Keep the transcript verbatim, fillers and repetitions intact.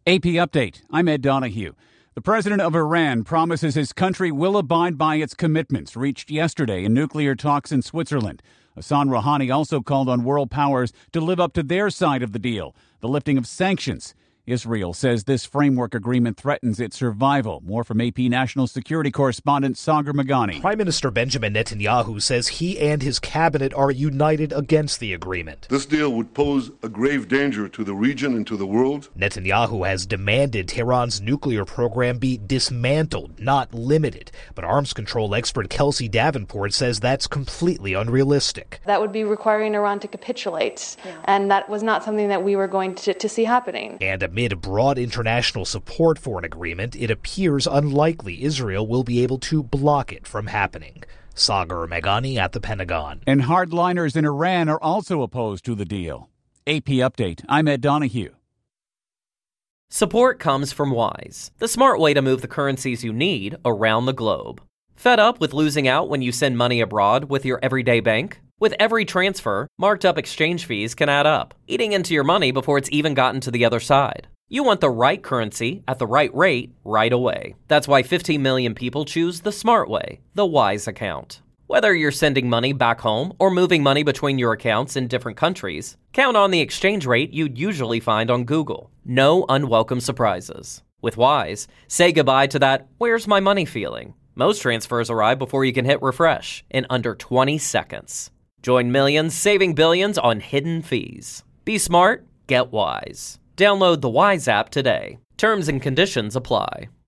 A P Update. I'm Ed Donahue. The president of Iran promises his country will abide by its commitments reached yesterday in nuclear talks in Switzerland. Hassan Rouhani also called on world powers to live up to their side of the deal, the lifting of sanctions. Israel says this framework agreement threatens its survival. More from A P National Security Correspondent Sagar Meghani. Prime Minister Benjamin Netanyahu says he and his cabinet are united against the agreement. This deal would pose a grave danger to the region and to the world. Netanyahu has demanded Tehran's nuclear program be dismantled, not limited. But arms control expert Kelsey Davenport says that's completely unrealistic. That would be requiring Iran to capitulate, yeah. and that was not something that we were going to, to see happening. And amid broad international support for an agreement, it appears unlikely Israel will be able to block it from happening. Sagar Meghani at the Pentagon. And hardliners in Iran are also opposed to the deal. A P Update. I'm Ed Donahue. Support comes from Wise, the smart way to move the currencies you need around the globe. Fed up with losing out when you send money abroad with your everyday bank? With every transfer, marked up exchange fees can add up, eating into your money before it's even gotten to the other side. You want the right currency at the right rate right away. That's why fifteen million people choose the smart way, the Wise account. Whether you're sending money back home or moving money between your accounts in different countries, count on the exchange rate you'd usually find on Google. No unwelcome surprises. With Wise, say goodbye to that "where's my money" feeling. Most transfers arrive before you can hit refresh in under twenty seconds. Join millions saving billions on hidden fees. Be smart, get Wise. Download the Wise app today. Terms and conditions apply.